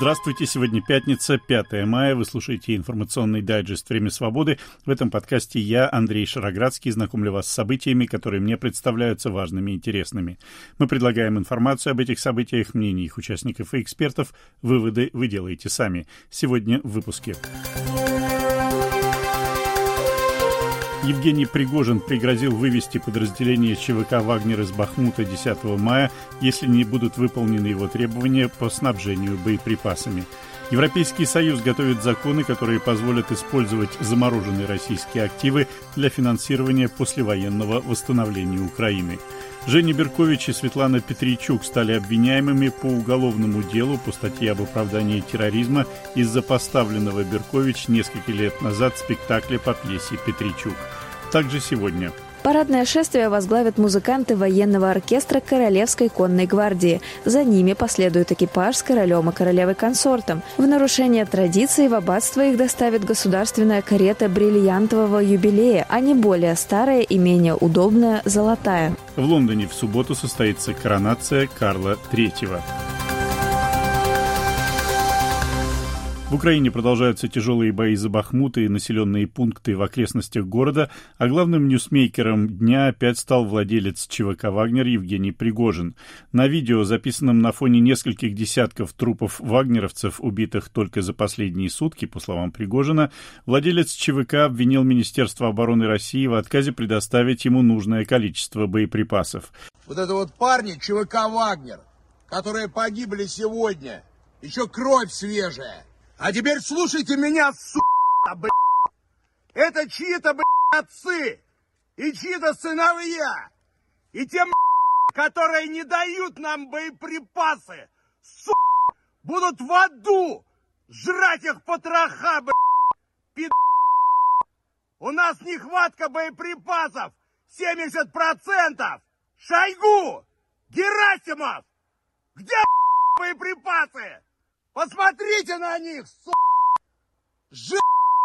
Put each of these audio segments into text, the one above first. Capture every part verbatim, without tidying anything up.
Здравствуйте, сегодня пятница, пятое мая. Вы слушаете информационный дайджест «Время свободы». В этом подкасте я, Андрей Шароградский, знакомлю вас с событиями, которые мне представляются важными и интересными. Мы предлагаем информацию об этих событиях, мнения их участников и экспертов. Выводы вы делаете сами. Сегодня в выпуске. Евгений Пригожин пригрозил вывести подразделение ЧВК «Вагнер» из Бахмута десятого мая, если не будут выполнены его требования по снабжению боеприпасами. Европейский Союз готовит законы, которые позволят использовать замороженные российские активы для финансирования послевоенного восстановления Украины. Женя Беркович и Светлана Петричук стали обвиняемыми по уголовному делу по статье об оправдании терроризма из-за поставленного Беркович несколько лет назад спектакля по пьесе «Петричук». Также сегодня. Парадное шествие возглавят музыканты военного оркестра Королевской конной гвардии. За ними последует экипаж с королем и королевой-консортом. В нарушение традиций в аббатство их доставит государственная карета бриллиантового юбилея, а не более старая и менее удобная золотая. В Лондоне в субботу состоится коронация Карла третьего. В Украине продолжаются тяжелые бои за Бахмут и населенные пункты в окрестностях города, а главным ньюсмейкером дня опять стал владелец ЧВК «Вагнер» Евгений Пригожин. На видео, записанном на фоне нескольких десятков трупов вагнеровцев, убитых только за последние сутки, по словам Пригожина, владелец ЧВК обвинил Министерство обороны России в отказе предоставить ему нужное количество боеприпасов. Вот это вот парни ЧВК «Вагнер», которые погибли сегодня, еще кровь свежая. А теперь слушайте меня, сука, блядь. Это чьи-то, блядь, отцы и чьи-то сыновья. И те, блядь, которые не дают нам боеприпасы, сука, будут в аду жрать их потроха, блядь, пид... У нас нехватка боеприпасов семьдесят процентов. Шойгу! Герасимов! Где, блядь, боеприпасы? Посмотрите на них, сука! Жи...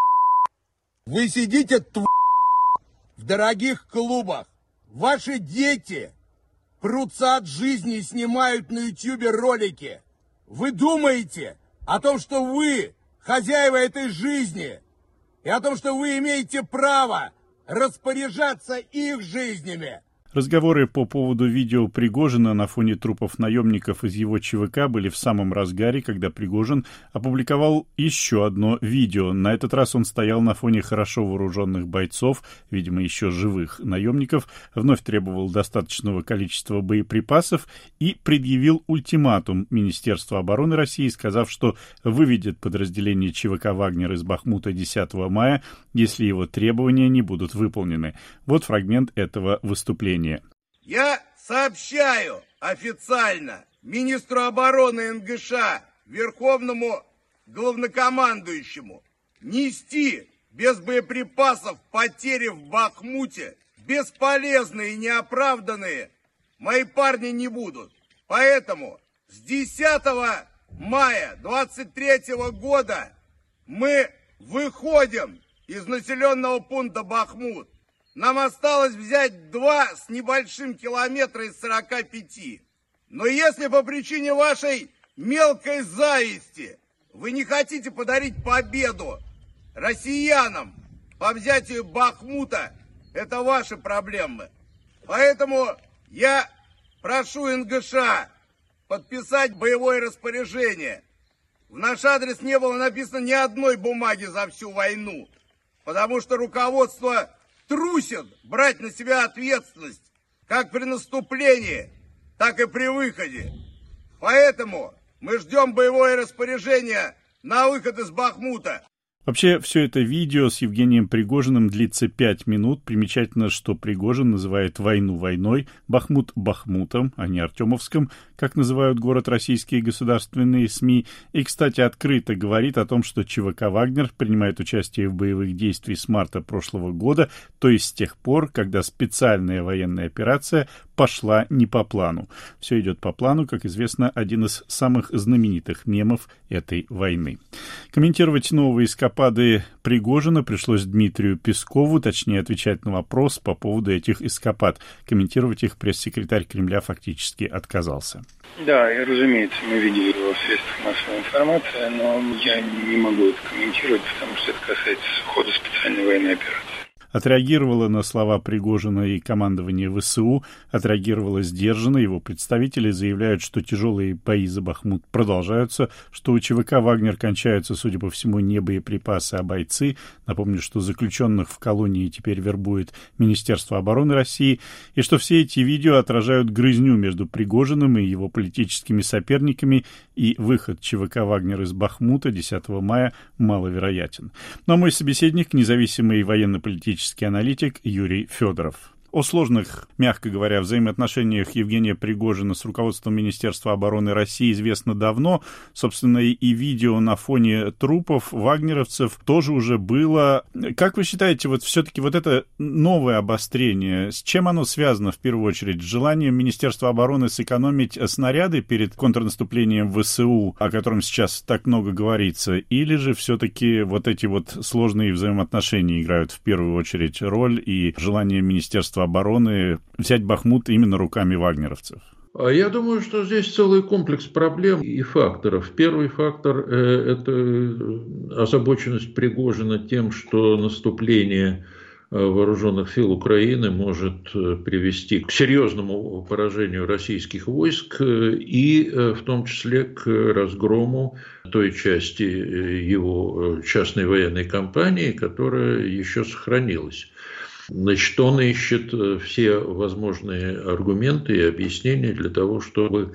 Вы сидите, тв... в дорогих клубах. Ваши дети прутся от жизни и снимают на ютубе ролики. Вы думаете о том, что вы хозяева этой жизни, и о том, что вы имеете право распоряжаться их жизнями. Разговоры по поводу видео Пригожина на фоне трупов наемников из его ЧВК были в самом разгаре, когда Пригожин опубликовал еще одно видео. На этот раз он стоял на фоне хорошо вооруженных бойцов, видимо, еще живых наемников, вновь требовал достаточного количества боеприпасов и предъявил ультиматум Министерству обороны России, сказав, что выведет подразделение ЧВК «Вагнер» из Бахмута десятого мая, если его требования не будут выполнены. Вот фрагмент этого выступления. Я сообщаю официально министру обороны эн гэ ша, верховному главнокомандующему, нести без боеприпасов потери в Бахмуте бесполезные и неоправданные мои парни не будут. Поэтому с десятого мая двадцать третьего года мы выходим из населенного пункта Бахмут. Нам осталось взять два с небольшим километра из сорока пяти. Но если по причине вашей мелкой зависти вы не хотите подарить победу россиянам по взятию Бахмута, это ваши проблемы. Поэтому я прошу эн гэ ша подписать боевое распоряжение. В наш адрес не было написано ни одной бумаги за всю войну, потому что руководство трусят брать на себя ответственность как при наступлении, так и при выходе. Поэтому мы ждем боевое распоряжение на выход из Бахмута. Вообще, все это видео с Евгением Пригожиным длится пять минут. Примечательно, что Пригожин называет войну войной, Бахмут Бахмутом, а не Артемовском, как называют город российские государственные СМИ. И, кстати, открыто говорит о том, что ЧВК «Вагнер» принимает участие в боевых действиях с марта прошлого года, то есть с тех пор, когда специальная военная операция пошла не по плану. Все идет по плану, как известно, один из самых знаменитых мемов этой войны. Комментировать новые эскапады Пригожина пришлось Дмитрию Пескову, точнее отвечать на вопрос по поводу этих эскапад. Комментировать их пресс-секретарь Кремля фактически отказался. Да, и, разумеется, мы видели его в средствах массовой информации, но я не могу это комментировать, потому что это касается хода специальной военной операции. Отреагировало на слова Пригожина и командование ВСУ, отреагировало сдержанно. Его представители заявляют, что тяжелые бои за Бахмут продолжаются, что у ЧВК «Вагнер» кончаются, судя по всему, не боеприпасы, а бойцы. Напомню, что заключенных в колонии теперь вербует Министерство обороны России, и что все эти видео отражают грызню между Пригожиным и его политическими соперниками, и выход ЧВК «Вагнер» из Бахмута десятого мая маловероятен. Но мой собеседник, независимый военно-политический аналитик Юрий Федоров. О сложных, мягко говоря, взаимоотношениях Евгения Пригожина с руководством Министерства обороны России известно давно. Собственно, и видео на фоне трупов вагнеровцев тоже уже было. Как вы считаете, вот все-таки вот это новое обострение, с чем оно связано в первую очередь? С желанием Министерства обороны сэкономить снаряды перед контрнаступлением ВСУ, о котором сейчас так много говорится, или же все-таки вот эти вот сложные взаимоотношения играют в первую очередь роль и желание Министерства обороны взять Бахмут именно руками вагнеровцев? Я думаю, что здесь целый комплекс проблем и факторов. Первый фактор – это озабоченность Пригожина тем, что наступление вооруженных сил Украины может привести к серьезному поражению российских войск и в том числе к разгрому той части его частной военной кампании, которая еще сохранилась. Значит, он ищет все возможные аргументы и объяснения для того, чтобы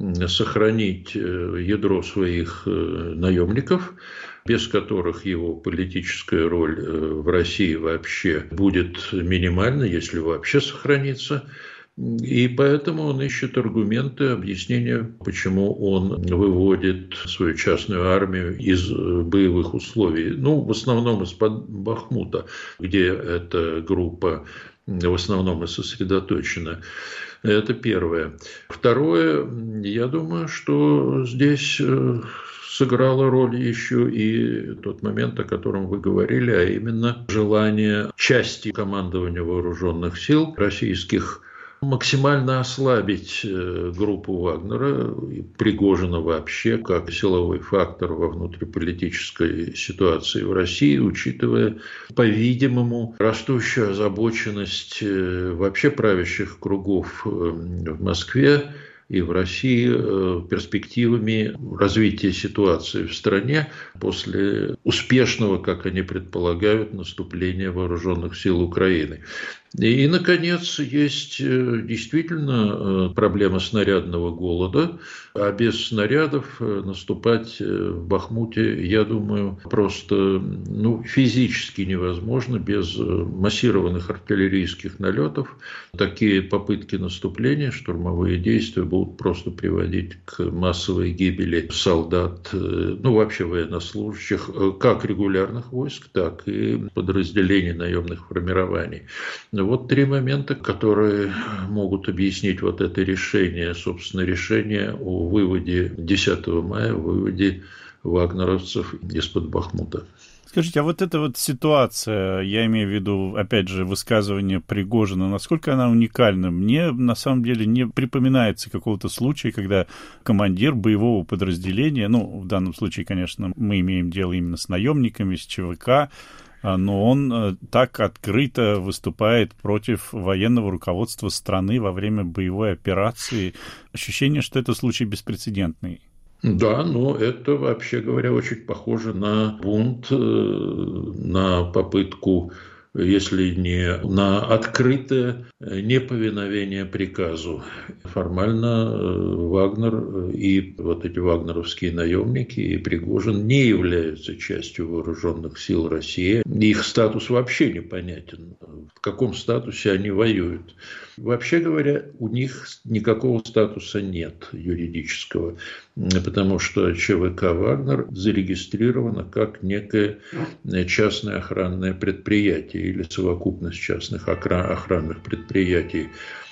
сохранить ядро своих наемников, без которых его политическая роль в России вообще будет минимальна, если вообще сохранится. И поэтому он ищет аргументы, объяснения, почему он выводит свою частную армию из боевых условий. Ну, в основном из-под Бахмута, где эта группа в основном и сосредоточена. Это первое. Второе, я думаю, что здесь сыграла роль еще и тот момент, о котором вы говорили, а именно желание части командования вооруженных сил российских максимально ослабить группу Вагнера, Пригожина вообще, как силовой фактор во внутриполитической ситуации в России, учитывая, по-видимому, растущую озабоченность вообще правящих кругов в Москве и в России перспективами развития ситуации в стране после успешного, как они предполагают, наступления вооруженных сил Украины. И, наконец, есть действительно проблема снарядного голода, а без снарядов наступать в Бахмуте, я думаю, просто ну, физически невозможно без массированных артиллерийских налетов. Такие попытки наступления, штурмовые действия будут просто приводить к массовой гибели солдат, ну вообще военнослужащих, как регулярных войск, так и подразделений наемных формирований. Вот три момента, которые могут объяснить вот это решение, собственно, решение о выводе десятого мая, выводе вагнеровцев из-под Бахмута. Скажите, а вот эта вот ситуация, я имею в виду, опять же, высказывание Пригожина, насколько она уникальна? Мне, на самом деле, не припоминается какого-то случая, когда командир боевого подразделения, ну, в данном случае, конечно, мы имеем дело именно с наемниками, с ЧВК, но он так открыто выступает против военного руководства страны во время боевой операции. Ощущение, что это случай беспрецедентный. Да, но это, вообще говоря, очень похоже на бунт, на попытку, если не на открытое неповиновение приказу. Формально Вагнер и вот эти вагнеровские наемники и Пригожин не являются частью вооруженных сил России. Их статус вообще непонятен. в каком статусе они воюют. Вообще говоря, у них никакого статуса нет юридического, потому что ЧВК «Вагнер» зарегистрировано как некое частное охранное предприятие или совокупность частных охранных предприятий.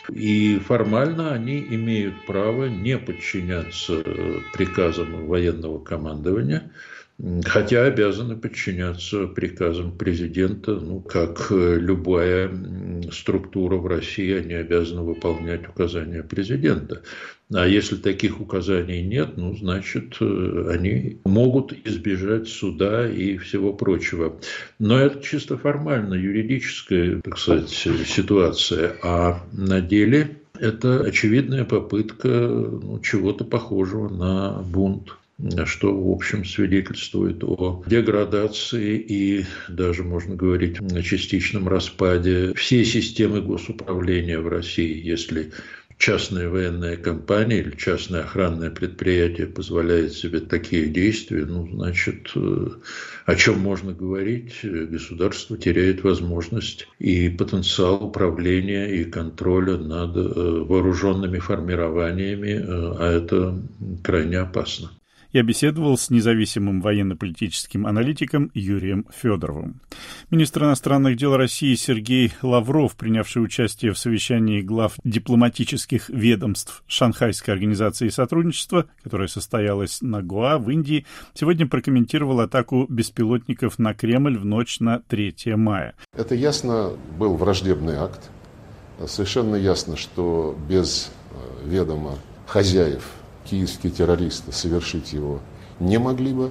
И формально они имеют право не подчиняться приказам военного командования, хотя обязаны подчиняться приказам президента, ну, как любая структура в России, они обязаны выполнять указания президента. А если таких указаний нет, ну, значит, они могут избежать суда и всего прочего. Но это чисто формально юридическая, так сказать, ситуация. А на деле это очевидная попытка, ну, чего-то похожего на бунт, что, в общем, свидетельствует о деградации и даже, можно говорить, о частичном распаде всей системы госуправления в России, если частная военная компания или частное охранное предприятие позволяет себе такие действия, ну, значит, о чем можно говорить? Государство теряет возможность и потенциал управления и контроля над вооруженными формированиями, а это крайне опасно. Я беседовал с независимым военно-политическим аналитиком Юрием Федоровым. Министр иностранных дел России Сергей Лавров, принявший участие в совещании глав дипломатических ведомств Шанхайской организации сотрудничества, которая состоялась на Гоа в Индии, сегодня прокомментировал атаку беспилотников на Кремль в ночь на третье мая. Это ясно был враждебный акт. Совершенно ясно, что без ведома хозяев киевские террористы совершить его не могли бы.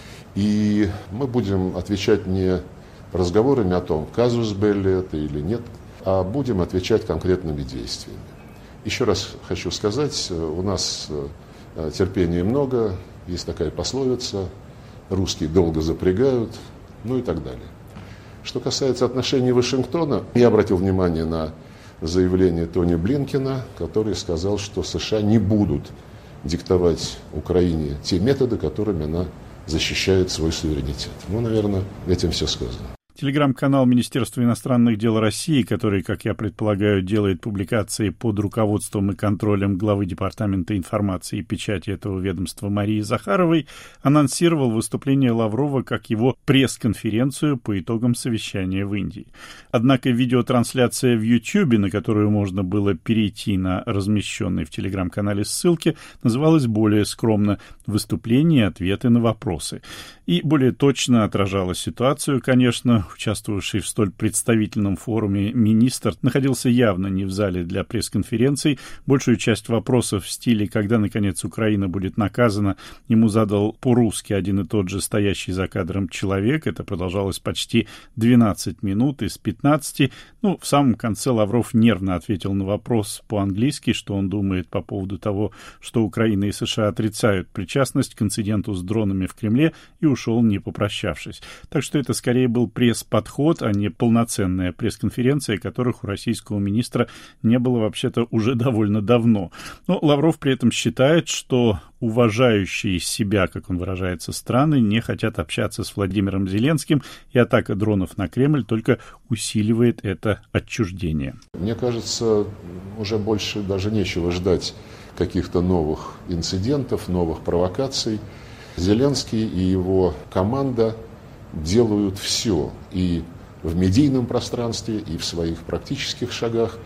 И мы будем отвечать не разговорами о том, казус белли это или нет, а будем отвечать конкретными действиями. Еще раз хочу сказать, у нас терпения много, есть такая пословица, русские долго запрягают, ну и так далее. Что касается отношений Вашингтона, я обратил внимание на заявление Тони Блинкена, который сказал, что США не будут диктовать Украине те методы, которыми она защищает свой суверенитет. Ну, наверное, этим все сказано. Телеграм-канал Министерства иностранных дел России, который, как я предполагаю, делает публикации под руководством и контролем главы Департамента информации и печати этого ведомства Марии Захаровой, анонсировал выступление Лаврова как его пресс-конференцию по итогам совещания в Индии. Однако видеотрансляция в Ютьюбе, на которую можно было перейти на размещенной в Телеграм-канале ссылке, называлась более скромно «Выступление и ответы на вопросы». И более точно отражала ситуацию, конечно. Участвовавший в столь представительном форуме министр находился явно не в зале для пресс-конференций. Большую часть вопросов в стиле «когда, наконец, Украина будет наказана» ему задал по-русски один и тот же стоящий за кадром человек. Это продолжалось почти двенадцать минут из пятнадцати. Ну, в самом конце Лавров нервно ответил на вопрос по-английски, что он думает по поводу того, что Украина и США отрицают причастность к инциденту с дронами в Кремле, и ушел, не попрощавшись. Так что это скорее был пресс-подход, а не полноценная пресс-конференция, которых у российского министра не было вообще-то уже довольно давно. Но Лавров при этом считает, что уважающие себя, как он выражается, страны не хотят общаться с Владимиром Зеленским, и атака дронов на Кремль только усиливает это отчуждение. Мне кажется, уже больше даже нечего ждать каких-то новых инцидентов, новых провокаций. Зеленский и его команда делают все и в медийном пространстве, и в своих практических шагах,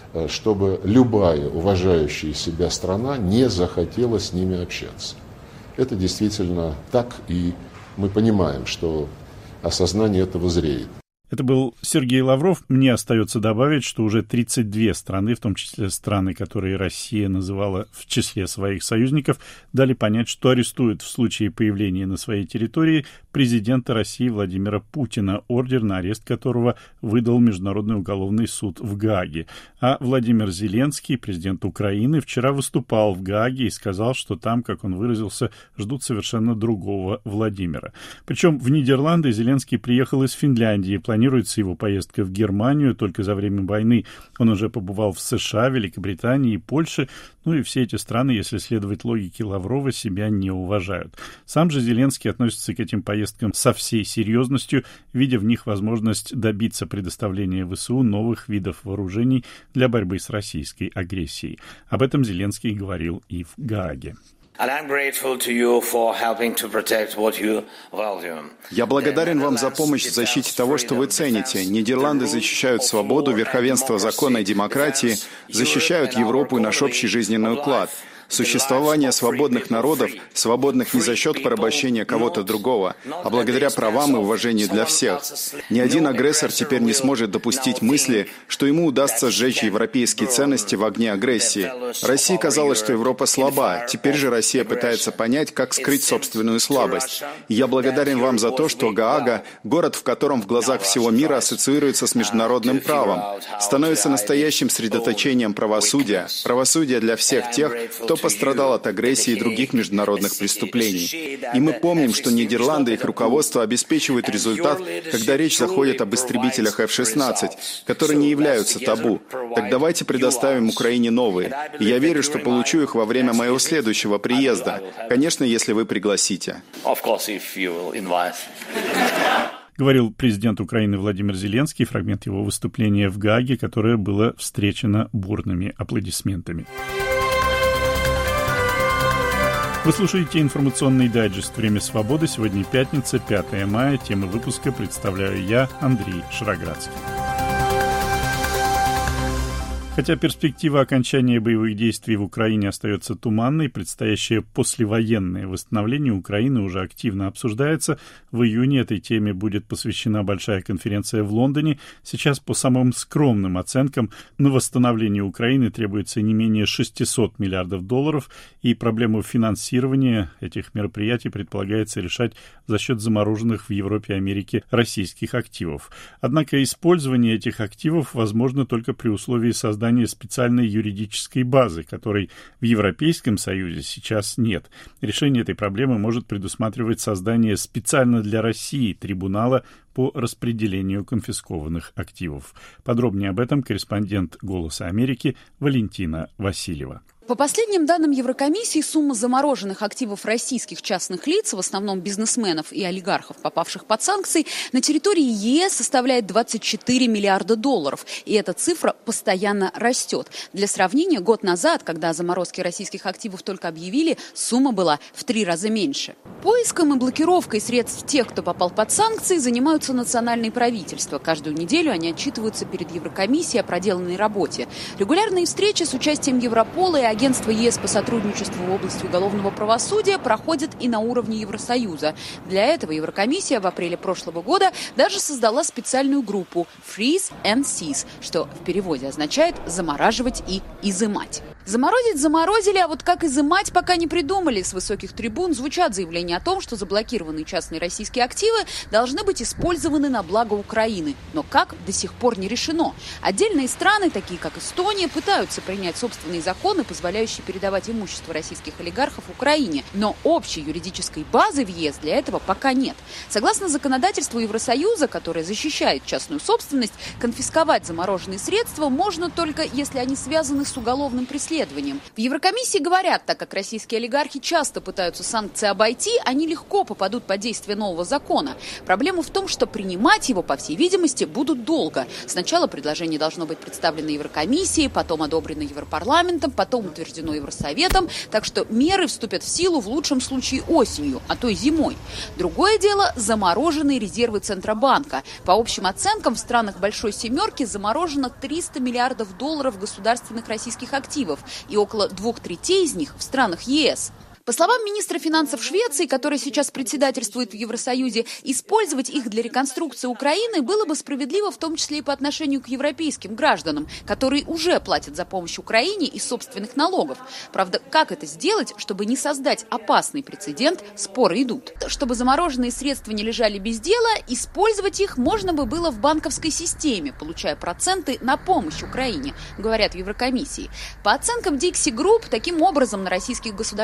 чтобы любая уважающая себя страна не захотела с ними общаться. Это действительно так, и мы понимаем, что осознание этого зреет. Это был Сергей Лавров. Мне остается добавить, что уже тридцать две страны, в том числе страны, которые Россия называла в числе своих союзников, дали понять, что арестуют в случае появления на своей территории президента России Владимира Путина, ордер на арест которого выдал Международный уголовный суд в Гааге. А Владимир Зеленский, президент Украины, вчера выступал в Гааге и сказал, что там, как он выразился, ждут совершенно другого Владимира. Причем в Нидерланды Зеленский приехал из Финляндии, планируя планируется его поездка в Германию. Только за время войны он уже побывал в США, Великобритании и Польше. Ну и все эти страны, если следовать логике Лаврова, себя не уважают. Сам же Зеленский относится к этим поездкам со всей серьезностью, видя в них возможность добиться предоставления ВСУ новых видов вооружений для борьбы с российской агрессией. Об этом Зеленский говорил и в Гааге. Я благодарен вам за помощь в защите того, что вы цените. Нидерланды защищают свободу, верховенство закона и демократии, защищают Европу и наш общий жизненный уклад. Существование свободных народов, свободных не за счет порабощения кого-то другого, а благодаря правам и уважению для всех. Ни один агрессор теперь не сможет допустить мысли, что ему удастся сжечь европейские ценности в огне агрессии. России казалось, что Европа слаба, теперь же Россия пытается понять, как скрыть собственную слабость. И я благодарен вам за то, что Гаага, город, в котором в глазах всего мира ассоциируется с международным правом, становится настоящим средоточением правосудия, правосудия для всех тех, кто пострадал от агрессии и других международных преступлений. И мы помним, что Нидерланды и их руководство обеспечивают результат, когда речь заходит об истребителях эф шестнадцать, которые не являются табу. Так давайте предоставим Украине новые. И я верю, что получу их во время моего следующего приезда. Конечно, если вы пригласите. Говорил президент Украины Владимир Зеленский, фрагмент его выступления в Гааге, которое было встречено бурными аплодисментами. Вы слушаете информационный дайджест «Время свободы». Сегодня пятница, пятое мая. Тему выпуска представляю я, Андрей Шароградский. Хотя перспектива окончания боевых действий в Украине остается туманной, предстоящее послевоенное восстановление Украины уже активно обсуждается. В июне этой теме будет посвящена большая конференция в Лондоне. Сейчас, по самым скромным оценкам, на восстановление Украины требуется не менее шестьсот миллиардов долларов, и проблему финансирования этих мероприятий предполагается решать за счет замороженных в Европе и Америке российских активов. Однако использование этих активов возможно только при условии создания специальной юридической базы, которой в Европейском Союзе сейчас нет. Решение этой проблемы может предусматривать создание специально для России трибунала по распределению конфискованных активов. Подробнее об этом корреспондент «Голоса Америки» Валентина Васильева. По последним данным Еврокомиссии, сумма замороженных активов российских частных лиц, в основном бизнесменов и олигархов, попавших под санкции, на территории ЕС составляет двадцать четыре миллиарда долларов. И эта цифра постоянно растет. Для сравнения, год назад, когда о заморозке российских активов только объявили, сумма была в три раза меньше. Поиском и блокировкой средств тех, кто попал под санкции, занимаются национальные правительства. Каждую неделю они отчитываются перед Еврокомиссией о проделанной работе. Регулярные встречи с участием Европола и Агентство ЕС по сотрудничеству в области уголовного правосудия проходит и на уровне Евросоюза. Для этого Еврокомиссия в апреле прошлого года даже создала специальную группу Freeze and Seize, что в переводе означает «замораживать» и «изымать». Заморозить заморозили, а вот как изымать пока не придумали. С высоких трибун звучат заявления о том, что заблокированные частные российские активы должны быть использованы на благо Украины. Но как, до сих пор не решено. Отдельные страны, такие как Эстония, пытаются принять собственные законы, позволяющие передавать имущество российских олигархов Украине. Но общей юридической базы в ЕС для этого пока нет. Согласно законодательству Евросоюза, которое защищает частную собственность, конфисковать замороженные средства можно только, если они связаны с уголовным преследованием. В Еврокомиссии говорят, так как российские олигархи часто пытаются санкции обойти, они легко попадут под действие нового закона. Проблема в том, что принимать его, по всей видимости, будут долго. Сначала предложение должно быть представлено Еврокомиссией, потом одобрено Европарламентом, потом утверждено Евросоветом, так что меры вступят в силу в лучшем случае осенью, а то и зимой. Другое дело – замороженные резервы Центробанка. По общим оценкам, в странах Большой Семерки заморожено триста миллиардов долларов государственных российских активов, и около двух третей из них в странах ЕС. По словам министра финансов Швеции, который сейчас председательствует в Евросоюзе, использовать их для реконструкции Украины было бы справедливо, в том числе и по отношению к европейским гражданам, которые уже платят за помощь Украине из собственных налогов. Правда, как это сделать, чтобы не создать опасный прецедент, споры идут. Чтобы замороженные средства не лежали без дела, использовать их можно бы было в банковской системе, получая проценты на помощь Украине, говорят в Еврокомиссии. По оценкам Dixie Group, таким образом на российских государственных деньгах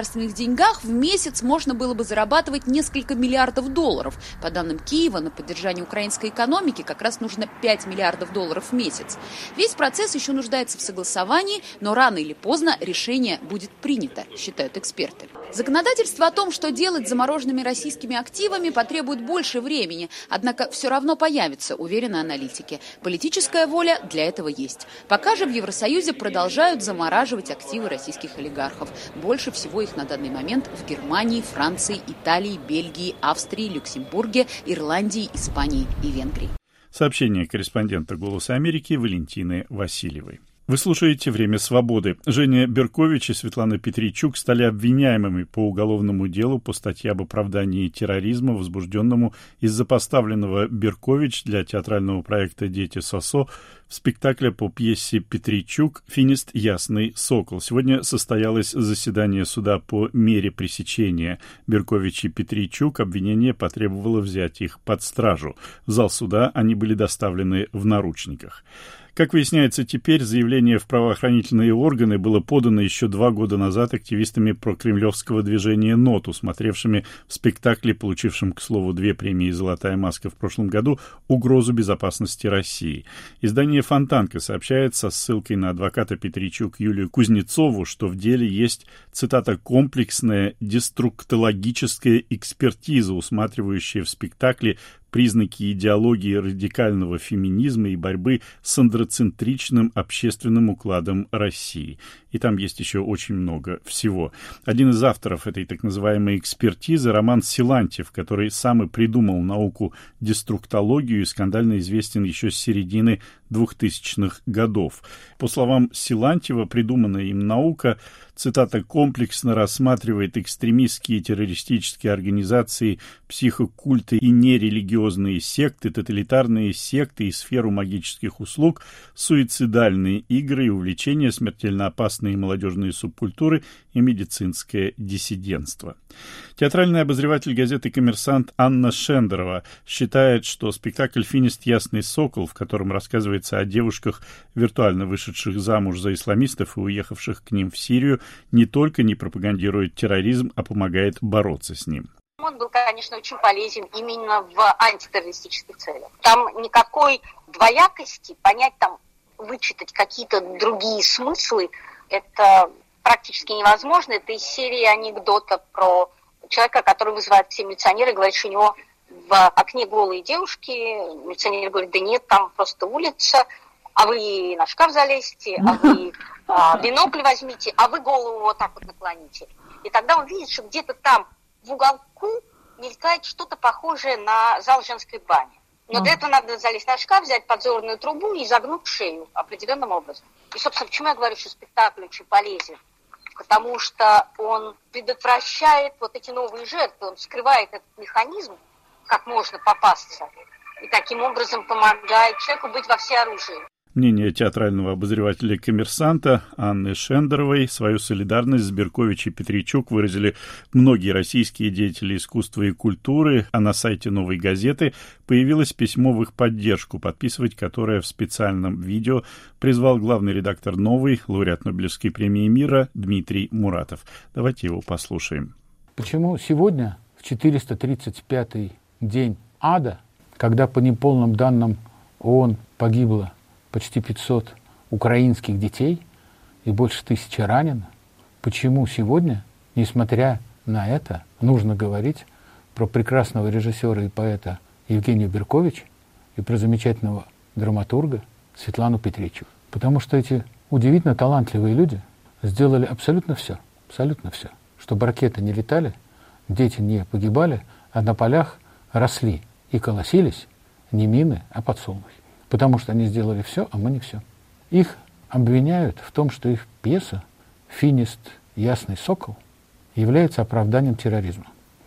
деньгах в месяц можно было бы зарабатывать несколько миллиардов долларов. По данным Киева, на поддержание украинской экономики как раз нужно пять миллиардов долларов в месяц. Весь процесс еще нуждается в согласовании, но рано или поздно решение будет принято, считают эксперты. Законодательство о том, что делать с замороженными российскими активами, потребует больше времени, однако все равно появится, уверены аналитики. Политическая воля для этого есть. Пока же в Евросоюзе продолжают замораживать активы российских олигархов. Больше всего их на данный момент в Германии, Франции, Италии, Бельгии, Австрии, Люксембурге, Ирландии, Испании и Венгрии. Сообщение корреспондента «Голоса Америки» Валентины Васильевой. Вы слушаете «Время свободы». Женя Беркович и Светлана Петричук стали обвиняемыми по уголовному делу по статье об оправдании терроризма, возбужденному из-за поставленного Беркович для театрального проекта «Дети Сосо» в спектакле по пьесе Петричук «Финист. Ясный сокол». Сегодня состоялось заседание суда по мере пресечения. Беркович и Петричук обвинение потребовало взять их под стражу. В зал суда они были доставлены в наручниках. Как выясняется теперь, заявление в правоохранительные органы было подано еще два года назад активистами прокремлевского движения «Нот», усмотревшими в спектакле, получившем, к слову, две премии «Золотая маска» в прошлом году, угрозу безопасности России. Издание «Фонтанка» сообщает со ссылкой на адвоката Петричук Юлию Кузнецову, что в деле есть, цитата, «комплексная деструктологическая экспертиза, усматривающая в спектакле признаки идеологии радикального феминизма и борьбы с андроцентричным общественным укладом России». И там есть еще очень много всего. Один из авторов этой так называемой экспертизы — Роман Силантьев, который сам и придумал науку деструктологию и скандально известен еще с середины двухтысячных годов. По словам Силантьева, придуманная им наука, цитата, «комплексно рассматривает экстремистские террористические организации, психокульты и нерелигиозные секты, тоталитарные секты и сферу магических услуг, суицидальные игры и увлечения, смертельно опасные молодежные субкультуры и медицинское диссидентство». Театральный обозреватель газеты «Коммерсант» Анна Шендерова считает, что спектакль «Финист. Ясный сокол», в котором рассказывается о девушках, виртуально вышедших замуж за исламистов и уехавших к ним в Сирию, не только не пропагандирует терроризм, а помогает бороться с ним. Он был, конечно, очень полезен именно в антитеррористических целях. Там никакой двоякости, понять там, вычитать какие-то другие смыслы, это практически невозможно. Это из серии анекдота про человека, который вызывает все милиционеры, говорит, что у него в окне голые девушки. Милиционер говорит, да нет, там просто улица, а вы на шкаф залезьте, а вы а, бинокль возьмите, а вы голову вот так вот наклоните. И тогда он видит, что где-то там в уголку мелькает что-то похожее на зал женской бани. Но для этого надо залезть на шкаф, взять подзорную трубу и загнуть шею определенным образом. И, собственно, почему я говорю, что спектакль очень полезен? Потому что он предотвращает вот эти новые жертвы, он скрывает этот механизм, как можно попасться, и таким образом помогает человеку быть во всеоружии. Мнение театрального обозревателя «Коммерсанта» Анны Шендеровой. Свою солидарность с Беркович и Петричук выразили многие российские деятели искусства и культуры, а на сайте «Новой газеты» появилось письмо в их поддержку, подписывать которое в специальном видео призвал главный редактор «Новой», лауреат Нобелевской премии мира Дмитрий Муратов. Давайте его послушаем. Почему сегодня, в четыреста тридцать пятый день ада, когда по неполным данным ООН погибло почти пятьсот украинских детей и больше тысячи ранено, почему сегодня, несмотря на это, нужно говорить про прекрасного режиссера и поэта Евгению Беркович и про замечательного драматурга Светлану Петричук? Потому что эти удивительно талантливые люди сделали абсолютно все, абсолютно все, чтобы ракеты не летали, дети не погибали, а на полях росли и колосились не мины, а подсолнухи. Потому что они сделали все, а мы не все. Их обвиняют в том, что их пьеса «Финист. Ясный сокол» является оправданием терроризма.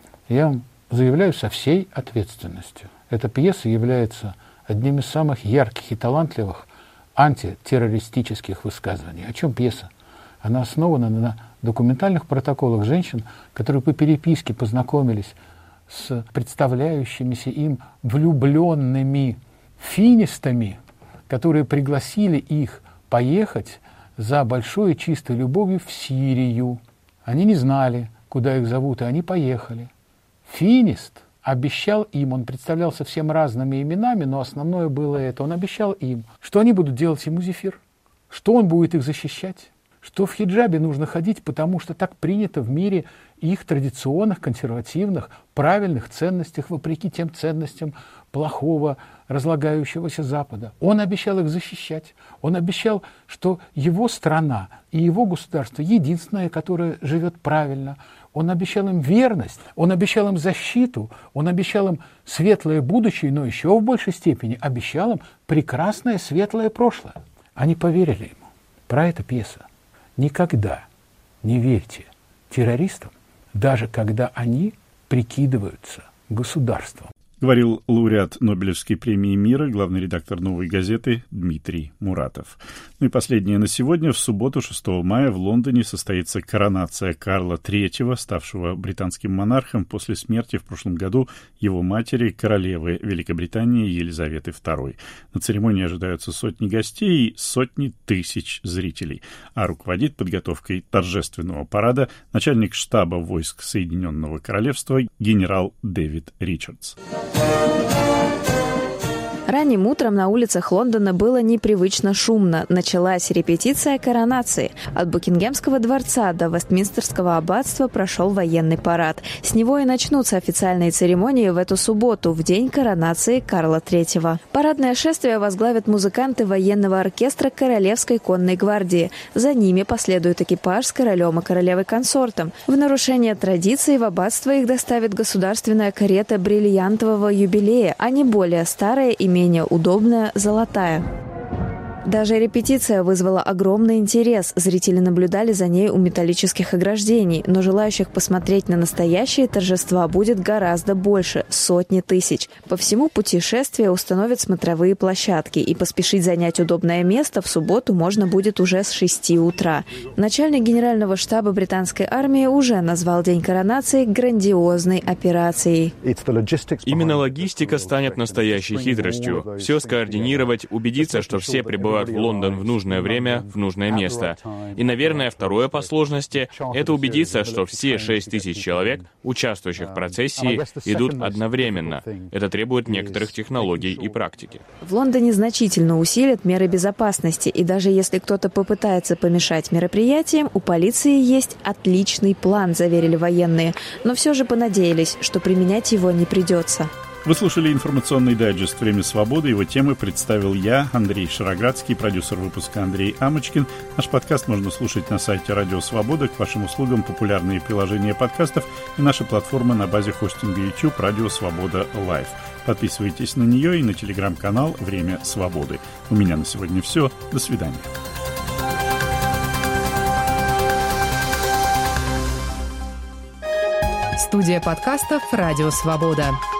Я вам заявляю со всей ответственностью. Эта пьеса является одним из самых ярких и талантливых антитеррористических высказываний. О чем пьеса? Она основана на документальных протоколах женщин, которые по переписке познакомились с представляющимися им влюбленными финистами, которые пригласили их поехать за большой и чистой любовью в Сирию. Они не знали, куда их зовут, и они поехали. Финист обещал им, он представлялся всем разными именами, но основное было это. Он обещал им, что они будут делать ему зефир, что он будет их защищать, что в хиджабе нужно ходить, потому что так принято в мире их традиционных, консервативных, правильных ценностях, вопреки тем ценностям плохого, разлагающегося Запада. Он обещал их защищать. Он обещал, что его страна и его государство единственное, которое живет правильно. Он обещал им верность, он обещал им защиту, он обещал им светлое будущее, но еще в большей степени обещал им прекрасное светлое прошлое. Они поверили ему. Про это пьеса. Никогда не верьте террористам, даже когда они прикидываются государством. Говорил лауреат Нобелевской премии мира, главный редактор «Новой газеты» Дмитрий Муратов. Ну и последнее на сегодня. В субботу, шестого мая, в Лондоне состоится коронация Карла третьего, ставшего британским монархом после смерти в прошлом году его матери, королевы Великобритании Елизаветы второй. На церемонии ожидаются сотни гостей и сотни тысяч зрителей. А руководит подготовкой торжественного парада начальник штаба войск Соединенного Королевства генерал Дэвид Ричардс. Ранним утром на улицах Лондона было непривычно шумно. Началась репетиция коронации. От Букингемского дворца до Вестминстерского аббатства прошел военный парад. С него и начнутся официальные церемонии в эту субботу, в день коронации Карла третьего. Парадное шествие возглавят музыканты военного оркестра Королевской конной гвардии. За ними последует экипаж с королем и королевой-консортом. В нарушение традиций в аббатство их доставит государственная карета бриллиантового юбилея, а не более старая и менее удобная золотая. Даже репетиция вызвала огромный интерес. Зрители наблюдали за ней у металлических ограждений, но желающих посмотреть на настоящие торжества будет гораздо больше – сотни тысяч. По всему пути шествия установят смотровые площадки, и поспешить занять удобное место в субботу можно будет уже с шести утра. Начальник генерального штаба британской армии уже назвал день коронации грандиозной операцией. Именно логистика станет настоящей хитростью. Все скоординировать, убедиться, что все прибывают в Лондон в нужное время, в нужное место. И, наверное, второе по сложности — это убедиться, что все шесть тысяч человек, участвующих в процессии, идут одновременно. Это требует некоторых технологий и практики. В Лондоне значительно усилят меры безопасности, и даже если кто-то попытается помешать мероприятиям, у полиции есть отличный план, заверили военные. Но все же понадеялись, что применять его не придется. Вы слушали информационный дайджест «Время свободы». Его темы представил я, Андрей Шароградский, продюсер выпуска Андрей Амочкин. Наш подкаст можно слушать на сайте Радио Свобода. К вашим услугам популярные приложения подкастов и наша платформа на базе хостинга YouTube «Радио Свобода Лайв». Подписывайтесь на нее и на телеграм-канал «Время свободы». У меня на сегодня все. До свидания. Студия подкастов «Радио Свобода».